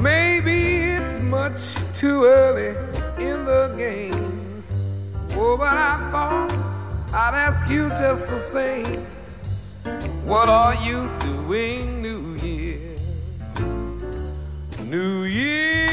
Maybe it's much too early in the game. Oh, but I thought I'd ask you just the same. What are you doing New Year? New Year.